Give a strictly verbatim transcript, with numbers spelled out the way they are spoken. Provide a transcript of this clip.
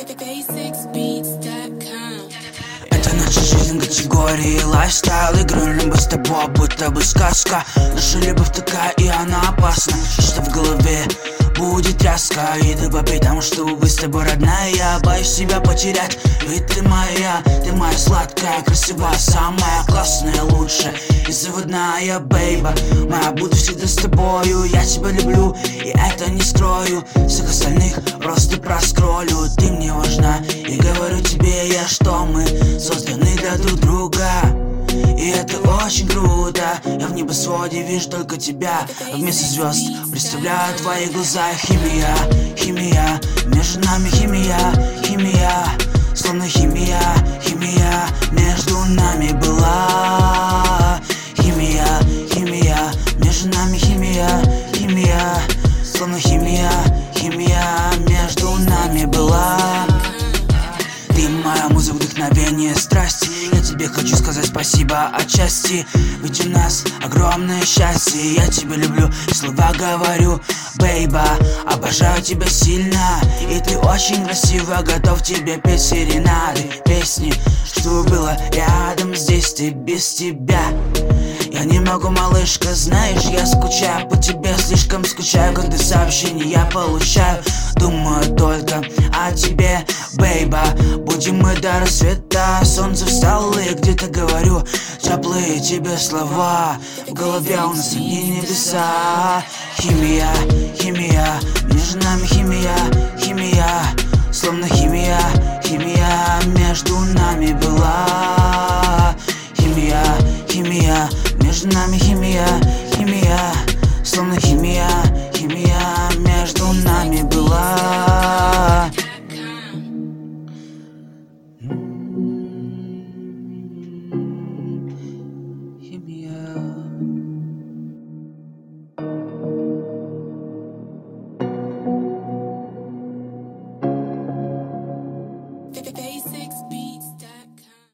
Это наша жизнь категории лайфстайл. Играем мы с тобой, будто бы сказка. Наша любовь такая, и она опасна, что в голове будет тряска. И ты попей, потому что вы с тобой родная. Я боюсь себя потерять, ведь ты моя. Ты моя сладкая, красивая, самая классная, лучшая и заводная, бейба. Моя буду всегда с тобою. Я тебя люблю, и это не скрою. Всех остальных просто проскроллю. Ты мне важна, и говорю тебе я, что мы созданы для друг друга. И это очень круто. Я в небосводе вижу только тебя. Вместо звезд представляю твои глаза. Химия, химия, между нами химия, химия, словно химия, химия между нами была. Химия, химия, между нами химия, химия, словно химия, химия между нами была. Ты моя муза, вдохновение, страсти. Я тебе хочу сказать спасибо отчасти, ведь у нас огромное счастье. Я тебя люблю и слова говорю, бейба. Обожаю тебя сильно, и ты очень красиво. Готов тебе петь серенады, песни, что было рядом здесь, ты без тебя. Я не могу, малышка, знаешь, я скучаю по тебе, слишком скучаю, когда сообщения я получаю. Думаю только о тебе, бейба. Будем мы до рассвета, солнце встало, и где-то говорю теплые тебе слова. В голове у нас одни небеса. Химия, химия, между нами химия, химия, словно химия, химия между нами была. Химия, химия, между нами химия, химия, словно